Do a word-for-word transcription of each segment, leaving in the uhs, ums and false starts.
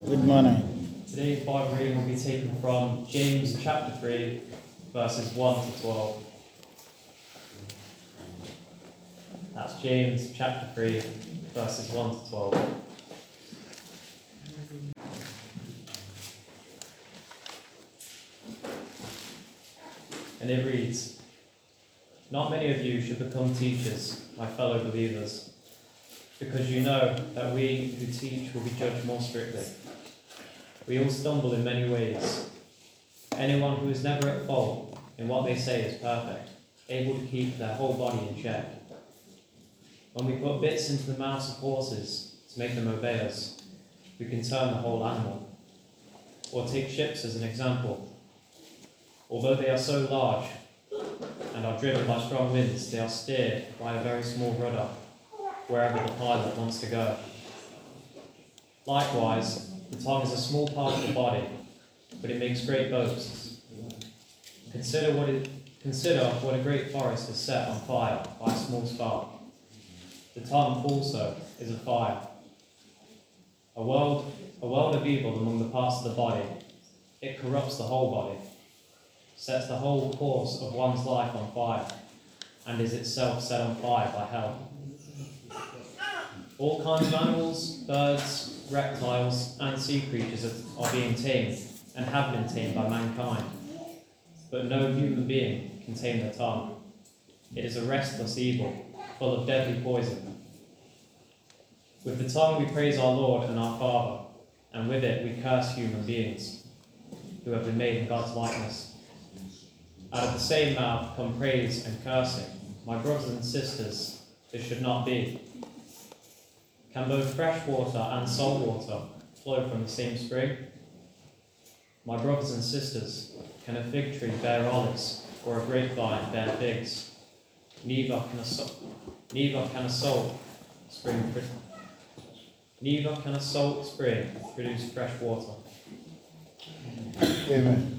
Good morning. Today's Bible reading will be taken from James chapter three, verses one to twelve. That's James chapter three, verses one to twelve. And it reads, "Not many of you should become teachers, my fellow believers, because you know that we who teach will be judged more strictly. We all stumble in many ways. Anyone who is never at fault in what they say is perfect, able to keep their whole body in check. When we put bits into the mouths of horses to make them obey us, we can turn the whole animal. Or take ships as an example. Although they are so large and are driven by strong winds, they are steered by a very small rudder wherever the pilot wants to go. Likewise, the tongue is a small part of the body, but it makes great boasts. Consider what it, consider what a great forest is set on fire by a small spark. The tongue also is a fire. A world, a world of evil among the parts of the body. It corrupts the whole body, sets the whole course of one's life on fire, and is itself set on fire by hell. All kinds of animals, birds, reptiles, and sea creatures are being tamed and have been tamed by mankind, but no human being can tame the tongue. It is a restless evil, full of deadly poison. With the tongue we praise our Lord and our Father, and with it we curse human beings who have been made in God's likeness. Out of the same mouth come praise and cursing. My brothers and sisters, this should not be. Can both fresh water and salt water flow from the same spring? My brothers and sisters, can a fig tree bear olives, or a grapevine bear figs? Neither can a, so- neither can a salt spring pr- neither can a salt spring produce fresh water." Amen.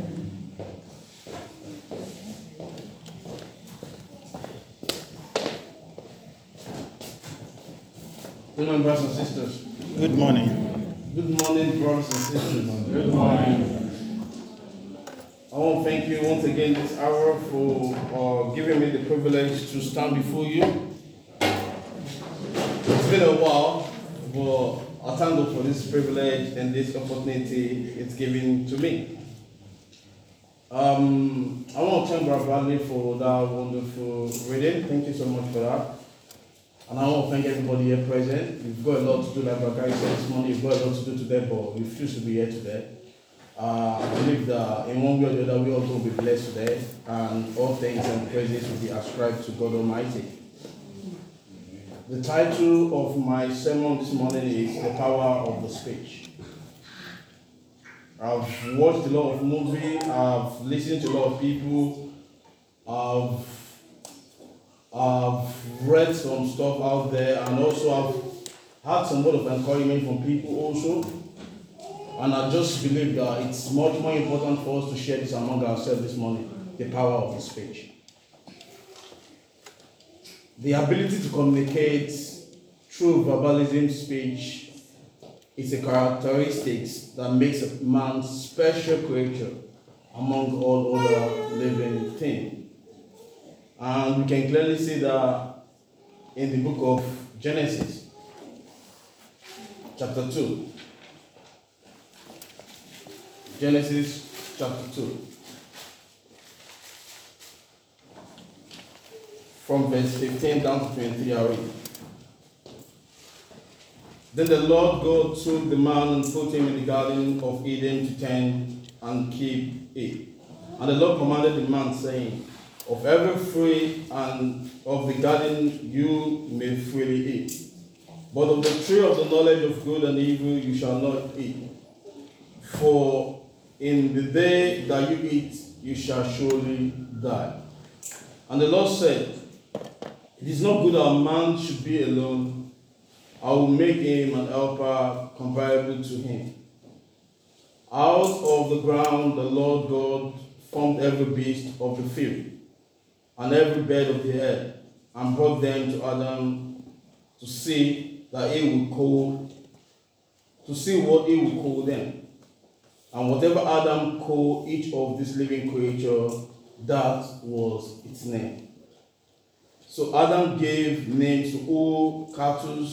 Good morning, brothers and sisters. Good morning. Good morning, brothers and sisters. Good morning. I want to thank you once again this hour for uh, giving me the privilege to stand before you. It's been a while, but I thank God for this privilege and this opportunity it's given to me. Um, I want to thank Brother Bradley for that wonderful reading. Thank you so much for that. And I want to thank everybody here present. You've got a lot to do, like Bakari said this morning, you've got a lot to do today, but we refuse to be here today. Uh, I believe that in one way or the other, we all will be blessed today, and all thanks and praises will be ascribed to God Almighty. The title of my sermon this morning is The Power of the Speech. I've watched a lot of movies, I've listened to a lot of people, I've I've read some stuff out there, and also I've had some word of encouragement from people also. And I just believe that it's much more important for us to share this among ourselves this morning, the power of the speech. The ability to communicate through verbalism speech is a characteristic that makes a man special creature among all other living things. And we can clearly see that in the book of Genesis, chapter two. Genesis chapter two. From verse fifteen down to twenty-three, I read. "Then the Lord God took the man and put him in the garden of Eden to tend and keep it. And the Lord commanded the man, saying, Of every fruit and of the garden you may freely eat, but of the tree of the knowledge of good and evil you shall not eat. For in the day that you eat, you shall surely die. And the Lord said, It is not good that a man should be alone. I will make him an helper comparable to him. Out of the ground the Lord God formed every beast of the field, and every bird of the air, and brought them to Adam to see that he would call to see what he will call them. And whatever Adam called each of these living creatures, that was its name. So Adam gave names to all cattle,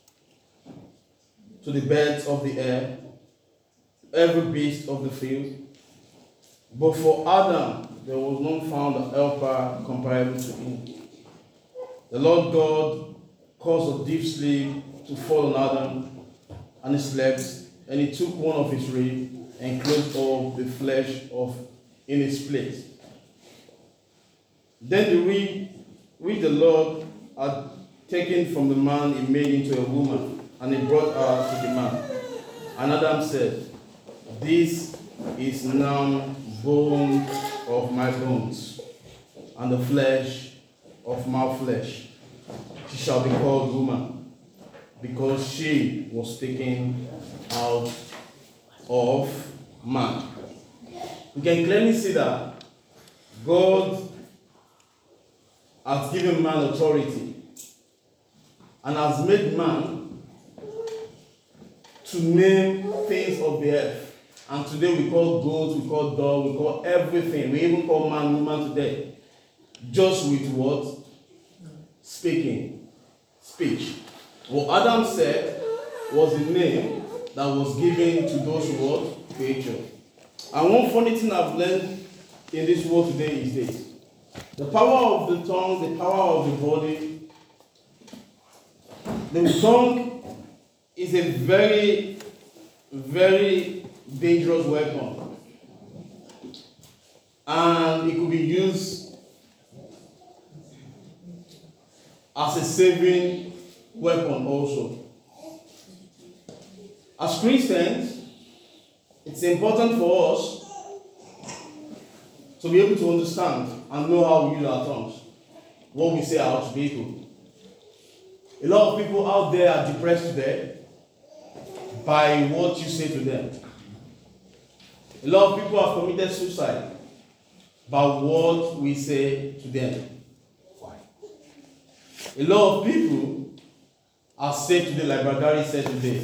to the birds of the air, every beast of the field. But for Adam, there was not found a helper comparable to him. The Lord God caused a deep sleep to fall on Adam, and he slept, and he took one of his ribs and closed up the flesh of in its place. Then the rib which the Lord had taken from the man he made into a woman, and he brought her to the man. And Adam said, "This is now bone of my bones, and the flesh of my flesh. She shall be called woman, because she was taken out of man." We can clearly see that God has given man authority and has made man to name things of the earth. And today we call goats, we call dog, we call everything. We even call man, woman today. Just with what? Speaking. Speech. What Adam said was the name that was given to those what? Creatures. And one funny thing I've learned in this world today is this. The power of the tongue, the power of the body. The tongue is a very, very dangerous weapon. And it could be used as a saving weapon also. As Christians, it's important for us to be able to understand and know how we use our tongues, what we say out to people. A lot of people out there are depressed today by what you say to them. A lot of people have committed suicide by what we say to them. Why? A lot of people are saved today, like Bragari said today,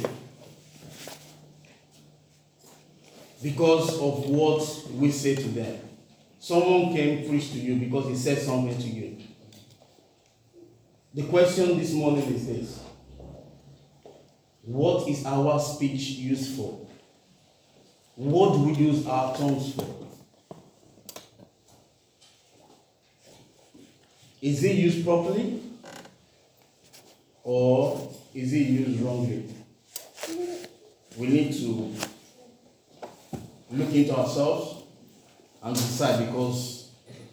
because of what we say to them. Someone came preach to you because he said something to you. The question this morning is this: what is our speech used for? What do we use our tongues for? Is it used properly? Or is it used wrongly? We need to look into ourselves and decide, because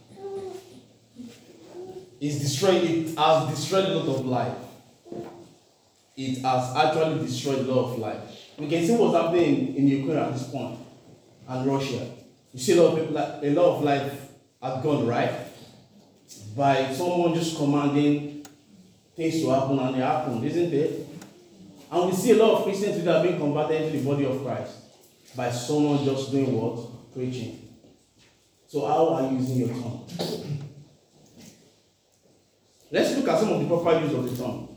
it's destroyed, it has destroyed a lot of life. It has actually destroyed a lot of life. We can see what's happening in Ukraine at this point, and Russia. You see a lot of people, a lot of life has gone, right? By someone just commanding things to happen, and they happen, isn't it? And we see a lot of Christians that are being converted into the body of Christ by someone just doing what? Preaching. So how are you using your tongue? Let's look at some of the proper use of the tongue.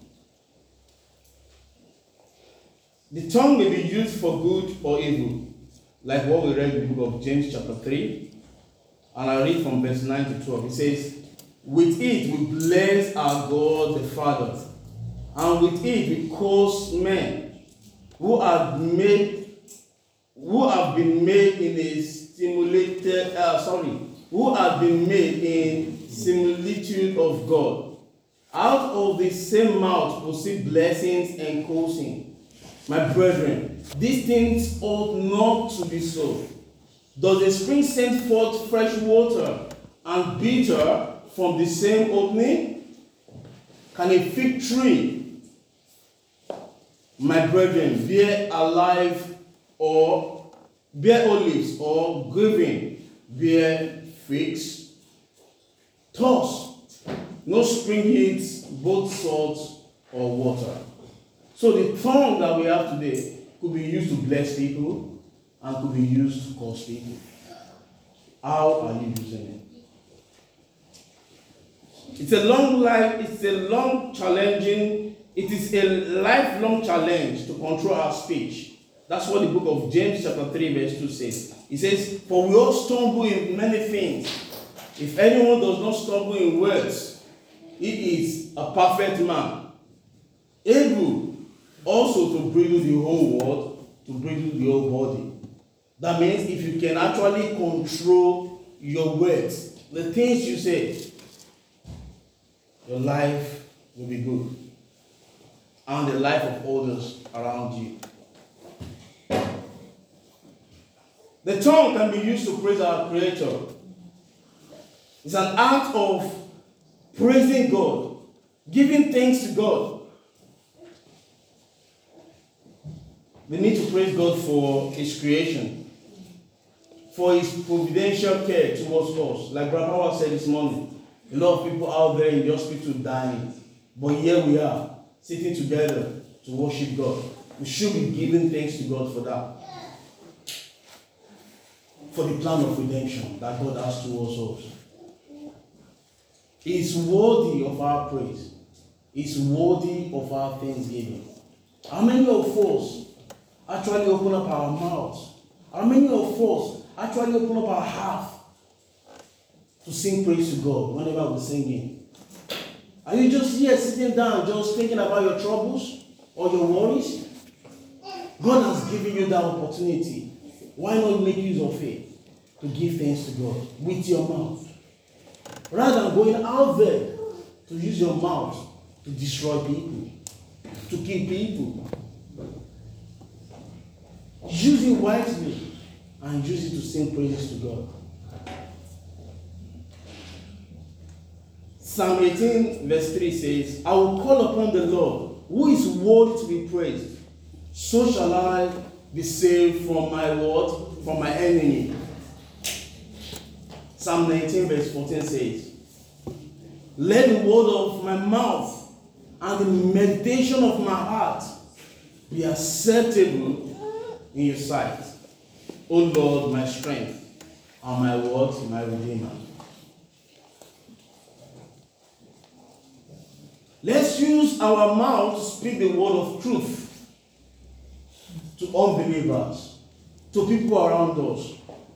The tongue may be used for good or evil, like what we read in the book of James chapter three. And I read from verse nine to twelve. It says, "With it we bless our God the Father, and with it we curse men who have made who have been made in a stimulated uh, sorry, who have been made in similitude of God. Out of the same mouth proceed blessings and cursing. My brethren, these things ought not to be so. Does a spring send forth fresh water and bitter from the same opening? Can a fig tree, my brethren, bear alive or bear olives, or grieving bear figs? Thus, no spring heats both salt or water." So the tongue that we have today could be used to bless people and could be used to curse people. How are you using it? It's a long life, it's a long challenging, it is a lifelong challenge to control our speech That's what the book of James chapter three verse two says. It says, for we all stumble in many things. If anyone does not stumble in words, he is a perfect man, able also to bridle the whole world, to bridle the whole body. That means if you can actually control your words, the things you say, your life will be good. And the life of others around you. The tongue can be used to praise our Creator. It's an act of praising God, giving thanks to God. We need to praise God for His creation, for His providential care towards us. Like Brother Howard said this morning, a lot of people out there in the hospital dying, but here we are, sitting together to worship God. We should be giving thanks to God for that. For the plan of redemption that God has towards us. He is worthy of our praise. He is worthy of our thanksgiving. How many of us actually open up our mouths? How many of us actually open up our heart to sing praise to God whenever we're singing? Are you just here sitting down just thinking about your troubles or your worries? God has given you that opportunity. Why not make use of it to give thanks to God with your mouth? Rather than going out there to use your mouth to destroy people, to kill people. Use it wisely and use it to sing praises to God. Psalm eighteen verse three says, I will call upon the Lord, who is worthy to be praised. So shall I be saved from my what? From my enemy. Psalm nineteen verse fourteen says, let the word of my mouth and the meditation of my heart be acceptable in your sight, O Lord, my strength, and my word, my redeemer. Let's use our mouth to speak the word of truth to unbelievers, to people around us,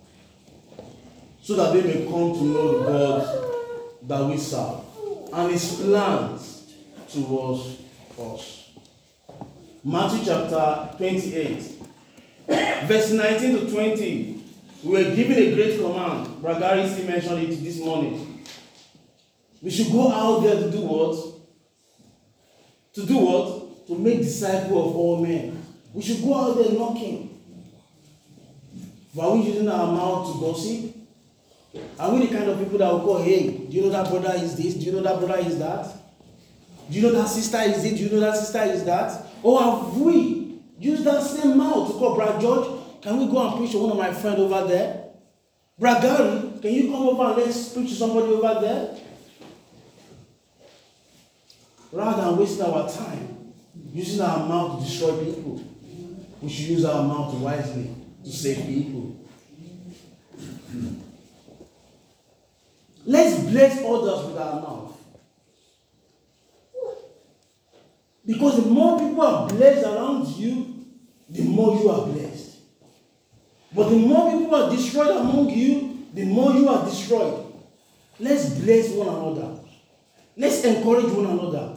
so that they may come to know the God that we serve and His plans towards us. Matthew chapter twenty-eight, verse nineteen to twenty, we were given a great command. Bragari still mentioned it this morning. We should go out there to do what? To do what? To make disciples of all men. We should go out there knocking. But are we using our mouth to gossip? Are we the kind of people that will go, hey, do you know that brother is this? Do you know that brother is that? Do you know that sister is it? Do you know that sister is that? Or have we used that same mouth to call Brother George? Can we go and preach to one of my friends over there? Brother Gary, can you come over and let's preach to somebody over there? Rather than wasting our time using our mouth to destroy people, we should use our mouth wisely to save people. Let's bless others with our mouth. Because the more people are blessed around you, the more you are blessed. But the more people are destroyed among you, the more you are destroyed. Let's bless one another. Let's encourage one another.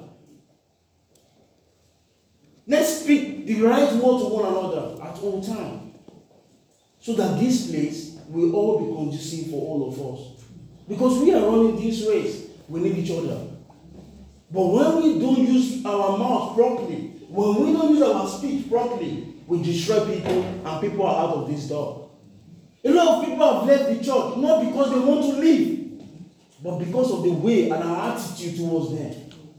Let's speak the right word to one another at all times, so that this place will all be conducive for all of us. Because we are running this race, we need each other. But when we don't use our mouth properly, when we don't use our speech properly, we destroy people and people are out of this door. A lot of people have left the church, not because they want to leave, but because of the way and our attitude towards them.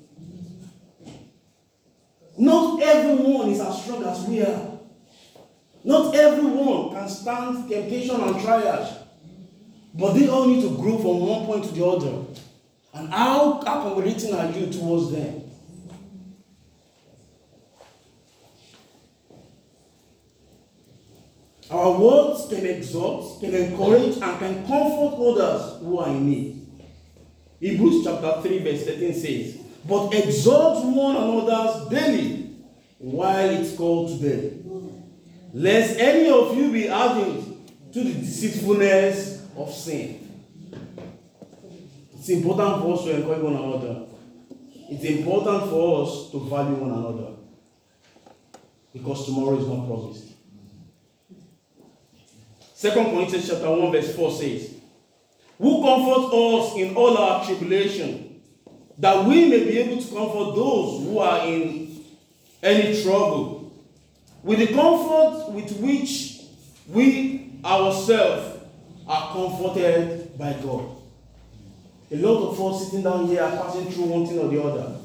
Not everyone is as strong as we are. Not everyone can stand temptation and trials. But they all need to grow from one point to the other. And how accommodating are you towards them? Our words can exhort, can encourage, and can comfort others who are in need. Hebrews chapter three verse thirteen says, but exhort one another daily while it's called today, lest any of you be adding to the deceitfulness of sin. It's important for us to encourage one another. It's important for us to value one another. Because tomorrow is not promised. Second Corinthians chapter one verse four says, who comforts us in all our tribulation, that we may be able to comfort those who are in any trouble, with the comfort with which we ourselves are comforted by God. A lot of us sitting down here are passing through one thing or the other.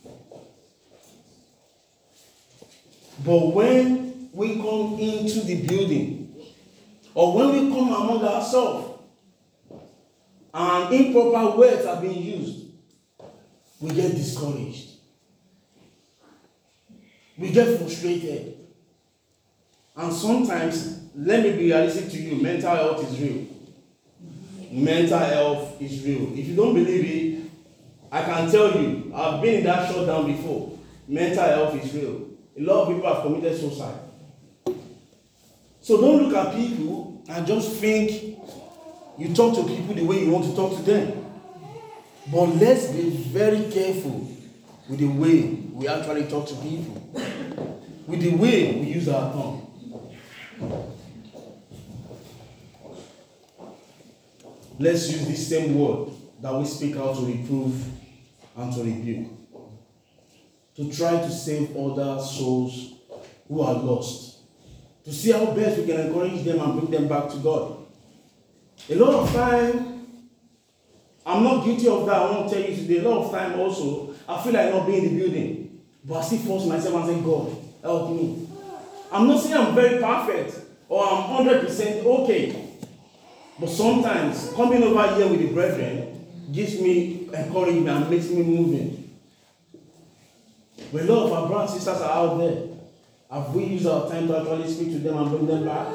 But when we come into the building, or when we come among ourselves, and improper words are being used, we get discouraged. We get frustrated. And sometimes, let me be realistic to you, mental health is real. Mental health is real. If you don't believe it, I can tell you, I've been in that shutdown before. Mental health is real. A lot of people have committed suicide. So don't look at people and just think you talk to people the way you want to talk to them. But let's be very careful with the way we actually talk to people. With the way we use our tongue. Let's use this same word that we speak out to reprove and to rebuke. To try to save other souls who are lost. To see how best we can encourage them and bring them back to God. A lot of time, I'm not guilty of that, I want to tell you today. A lot of time also, I feel like not being in the building. But I still force myself and say, God, help me. I'm not saying I'm very perfect or I'm one hundred percent okay. But sometimes, coming over here with the brethren gives me encouragement and makes me moving. But a lot of our brothers and sisters are out there. Have we used our time to actually speak to them and bring them back?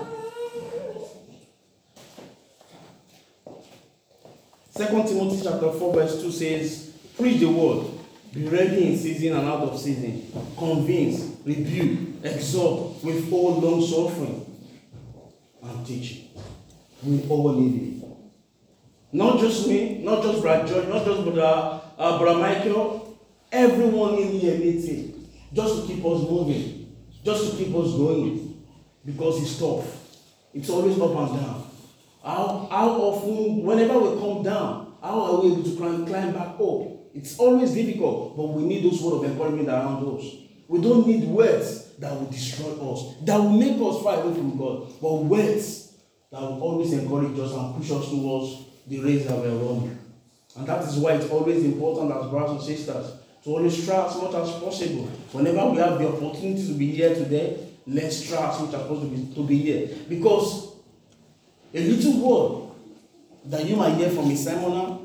Second Timothy chapter four verse two says, preach the word, be ready in season and out of season, convince, rebuke, exhort with all long suffering and teaching. We all need it. Not just me, not just Brother George, not just Brother, uh, Brother Michael. Everyone in here needs it. Just to keep us moving. Just to keep us going. Because it's tough. It's always up and down. How, how often, whenever we come down, how are we able to climb, climb back up? It's always difficult, but we need those words of encouragement around us. We don't need words that will destroy us, that will make us far away from God, but words that will always encourage us and push us towards the race that we're running. And that is why it's always important as brothers and sisters to always try as much as possible. Whenever we have the opportunity to be here today, let's try as much as possible to be, to be here. Because a little word that you might hear from a sermoner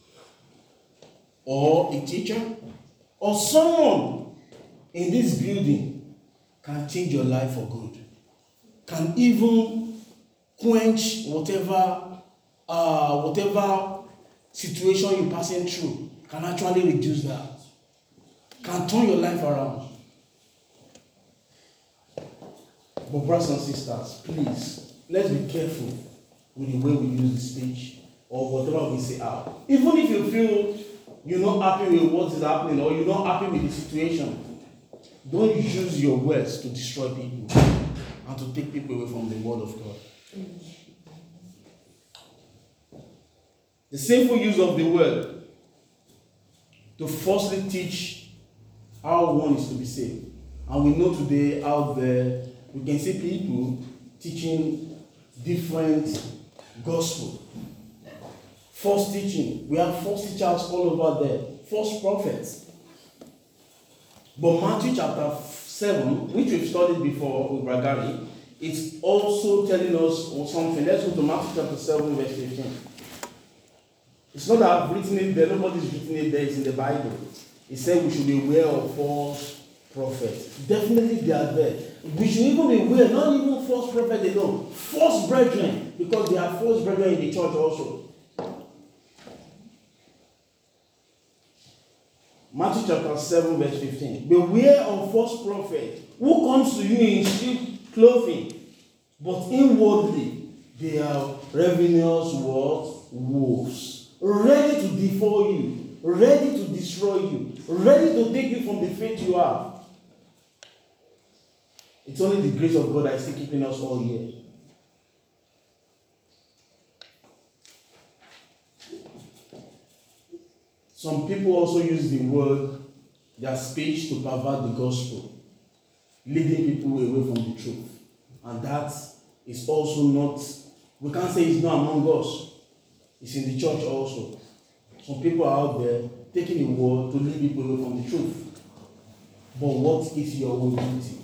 or a teacher or someone in this building can change your life for good. Can even quench whatever uh, whatever situation you're passing through. Can actually reduce that. Can turn your life around. But brothers and sisters, please, let's be careful with the way we use the speech or whatever we say out. Even if you feel you're not happy with what is happening or you're not happy with the situation, don't use your words to destroy people and to take people away from the word of God. The sinful use of the word to falsely teach how one is to be saved. And we know today out there, we can see people teaching different gospel. False teaching. We have false teachers all over there. False prophets. But Matthew chapter seven, which we've studied before with Bragari, it's also telling us something. Let's go to Matthew chapter seven, verse fifteen. It's not that I've written it there, nobody's written it there, it's in the Bible. It said we should be aware of false prophets. Definitely they are there. We should even be aware, not even false prophets alone, false brethren, because there are false brethren in the church also. Matthew chapter seven, verse fifteen. Beware of false prophet who comes to you in sheep clothing, but inwardly they are ravenous what? Wolves, ready to devour you, ready to destroy you, ready to take you from the faith you have. It's only the grace of God that is still keeping us all here. Some people also use the word, their speech, to pervert the gospel, leading people away from the truth. And that is also not, we can't say it's not among us. It's in the church also. Some people are out there taking the word to lead people away from the truth. But what is your own duty?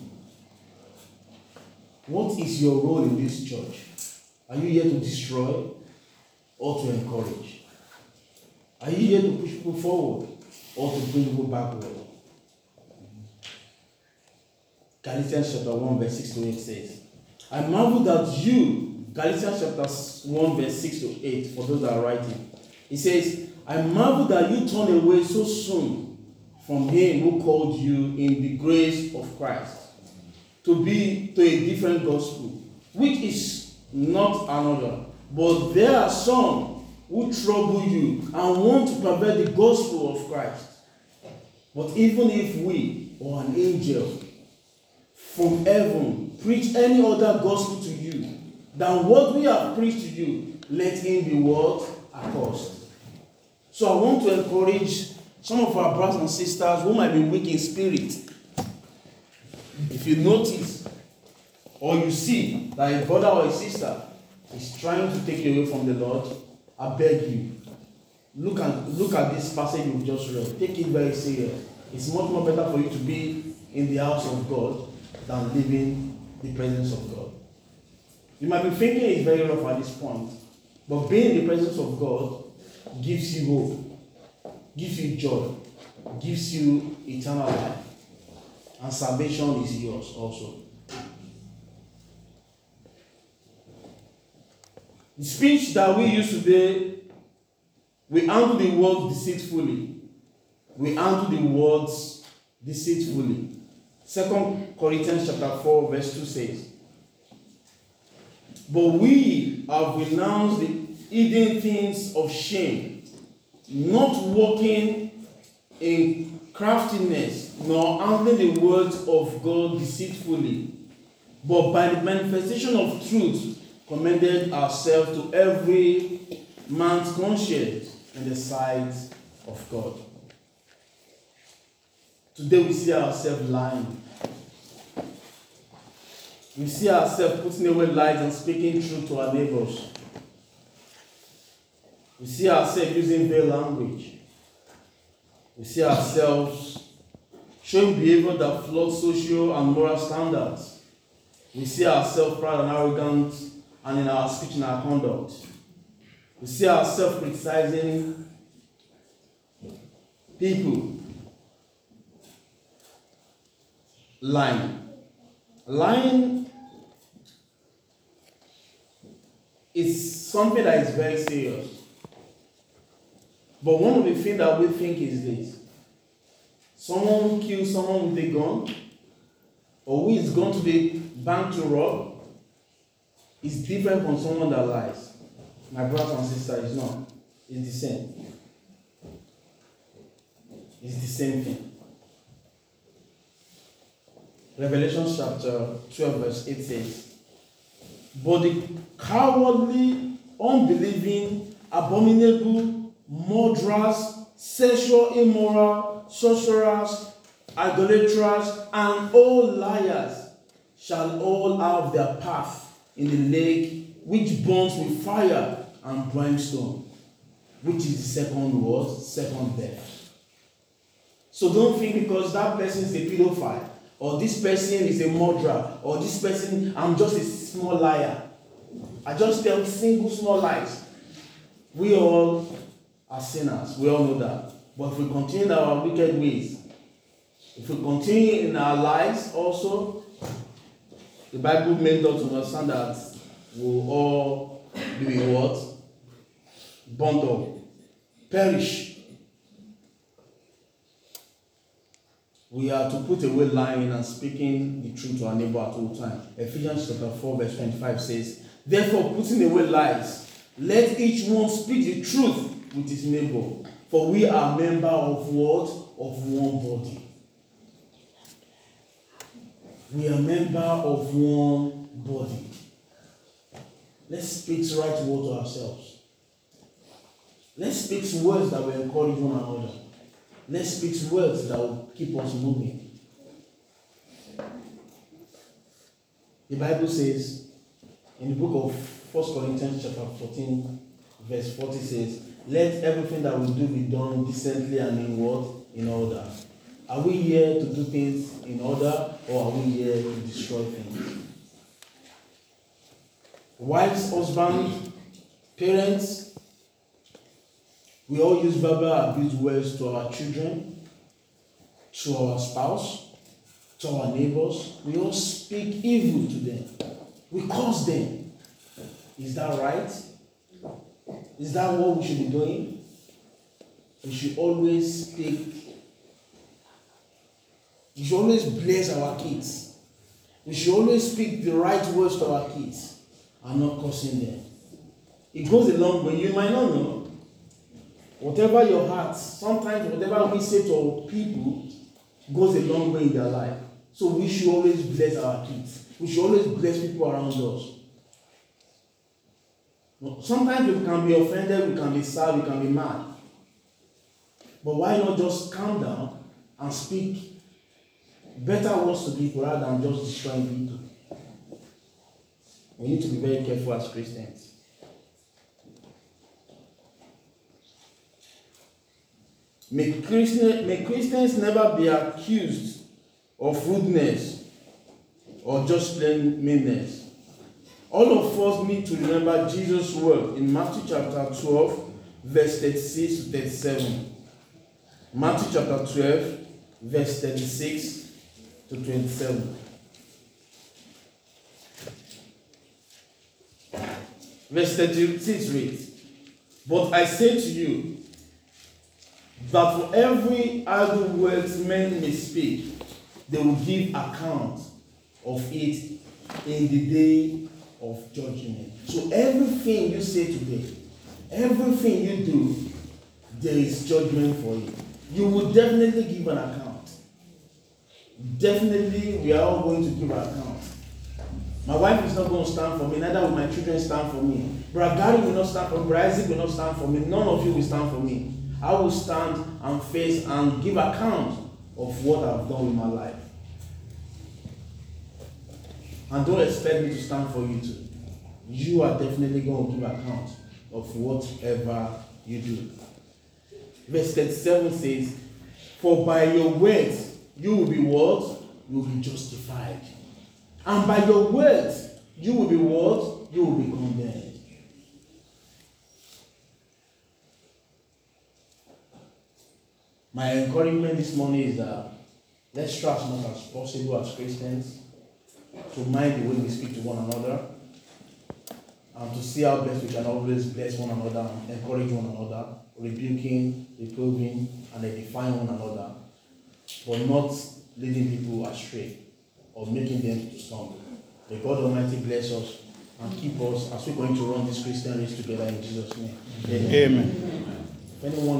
What is your role in this church? Are you here to destroy or to encourage? Are you here to push people forward or to bring people backward? Galatians chapter one verse six to eight says, I marvel that you, Galatians chapter one verse six to eight, for those that are writing, it says, I marvel that you turn away so soon from him who called you in the grace of Christ to be to a different gospel, which is not another. But there are some who trouble you and want to pervert the gospel of Christ. But even if we or an angel from heaven preach any other gospel to you than what we have preached to you, let him be what? Accursed. So I want to encourage some of our brothers and sisters who might be weak in spirit. If you notice or you see that a brother or a sister is trying to take you away from the Lord, I beg you, look at, look at this passage you've just read. Take it very serious. It's much more better for you to be in the house of God than living the presence of God. You might be thinking it's very rough at this point, but being in the presence of God gives you hope, gives you joy, gives you eternal life, and salvation is yours also. The speech that we use today, we handle the words deceitfully. We handle the words deceitfully. Second Corinthians chapter four verse two says, but we have renounced the hidden things of shame, not walking in craftiness, nor handling the words of God deceitfully, but by the manifestation of truth, commended ourselves to every man's conscience in the sight of God. Today we see ourselves lying. We see ourselves putting away lies and speaking truth to our neighbors. We see ourselves using veiled language. We see ourselves showing behavior that floods social and moral standards. We see ourselves proud and arrogant and in our speech and our conduct. We see ourselves criticizing people. Lying. Lying is something that is very serious. But one of the things that we think is this. Someone who kills someone with a gun, or who is gone to the bank to rob, is different from someone that lies. My brother and sister is not. It's the same. It's the same thing. Revelation chapter twelve verse eight says, but the cowardly, unbelieving, abominable, murderers, sexual immoral, sorcerers, idolaters, and all liars shall all have their path in the lake which burns with fire and brimstone, which is the second word, second death. So don't think because that person is a pedophile, or this person is a murderer, or this person, I'm just a small liar. I just tell single small lies. We all are sinners. We all know that. But if we continue in our wicked ways, if we continue in our lies also, the Bible made us to understand that we'll all be what? Burnt up. Perish. we are to put away lying and speaking the truth to our neighbor at all times. Ephesians chapter four, verse twenty-five says, therefore, putting away lies, let each one speak the truth with his neighbor, for we are members of what? Of one body. We are members of one body. Let's speak the right word to ourselves. Let's speak words that will encourage one another. Let's speak words that will keep us moving. The Bible says in the book of First Corinthians chapter fourteen, verse forty says, let everything that we do be done decently and in what? In order. Are we here to do things in order, or are we here to destroy things? Wives, husbands, parents, we all use verbal abuse words to our children, to our spouse, to our neighbors. We all speak evil to them. We curse them. Is that right? Is that what we should be doing? We should always speak. We should always bless our kids. We should always speak the right words to our kids and not cursing them. It goes a long way. You might not know. Whatever your heart, sometimes whatever we say to people goes a long way in their life. So we should always bless our kids. We should always bless people around us. Sometimes we can be offended, we can be sad, we can be mad. But why not just calm down and speak better words to people rather than just destroying people? We need to be very careful as Christians. May Christians, may Christians never be accused of rudeness or just plain meanness. All of us need to remember Jesus' word in Matthew chapter twelve, verse thirty-six to thirty-seven. Matthew chapter twelve, verse thirty-six to twenty-seven. Verse thirty-six reads, but I say to you, that for every idle word men may speak, they will give account of it in the day of judgment. So everything you say today, everything you do, there is judgment for you. You will definitely give an account. Definitely, we are all going to give an account. My wife is not going to stand for me, neither will my children stand for me. Brother Gary will not stand for me, Brother Isaac will not stand for me, none of you will stand for me. I will stand and face and give account of what I've done with my life. And don't expect me to stand for you too. You are definitely going to give account of whatever you do. Verse thirty-seven says, for by your words you will be what? You will be justified. And by your words you will be what? You will be condemned. My encouragement this morning is that let's try as much as possible as Christians to mind the way we speak to one another and to see how best we can always bless one another and encourage one another, rebuking, reproving, and edifying one another, but not leading people astray or making them to stumble. May God Almighty bless us and keep us as we're going to run this Christian race together in Jesus' name. Amen. Amen. If anyone